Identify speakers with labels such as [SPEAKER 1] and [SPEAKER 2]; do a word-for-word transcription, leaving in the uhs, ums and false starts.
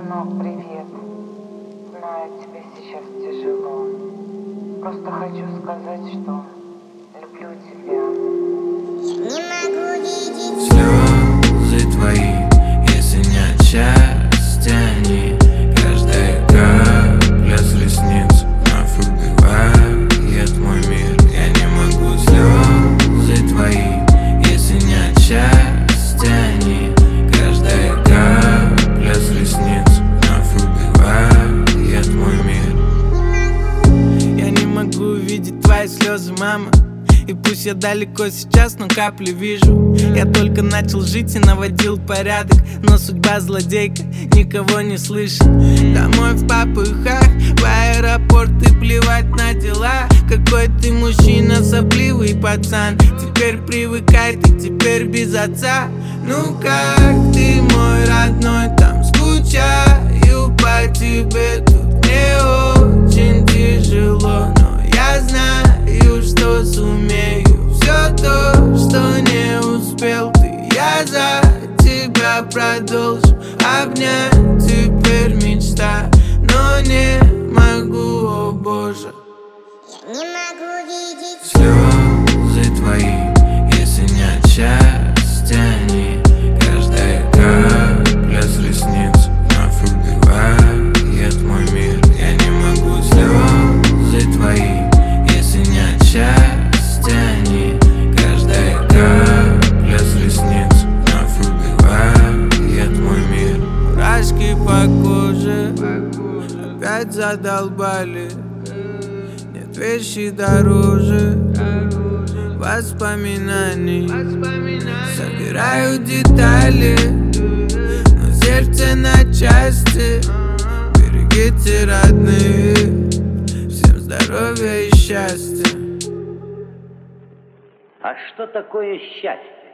[SPEAKER 1] Сынок, привет. Знаю, тебе сейчас тяжело. Просто хочу сказать, что люблю тебя.
[SPEAKER 2] Не могу видеть
[SPEAKER 3] слезы твои, если не отчасти они. Каждая капля с ресниц вновь убивает мой мир. Я не могу, слезы твои, если не отчасти они. Каждая капля с ресниц вновь убивает мой мир.
[SPEAKER 4] Я не могу увидеть твои слезы, мама. И пусть я далеко сейчас, но капли вижу. Я только начал жить и наводил порядок, но судьба злодейка, никого не слышит. Домой в попыхах, в аэропорт и плевать на дела. Какой ты мужчина, сопливый пацан. Теперь привыкай, ты теперь без отца. Ну как ты, мой родной, там скучаю по тебе. Тут мне очень тяжело, но я знаю, что сумею все то, что не успел ты. Я за тебя продолжу обнять, теперь мечта, но не могу, о боже.
[SPEAKER 2] Я не могу видеть
[SPEAKER 3] Слезы твои, если не отчасти они. Каждая капля с ресниц вновь убивает мой мир. Я не могу, слезы твои, если не отчасти они. Каждая капля с ресниц вновь убивает мой мир.
[SPEAKER 4] Мурашки по коже опять задолбали. Нет вещи дороже воспоминаний. Собираю детали, но сердце на части. Берегите, родные, всем здоровья и счастья.
[SPEAKER 5] А что такое счастье?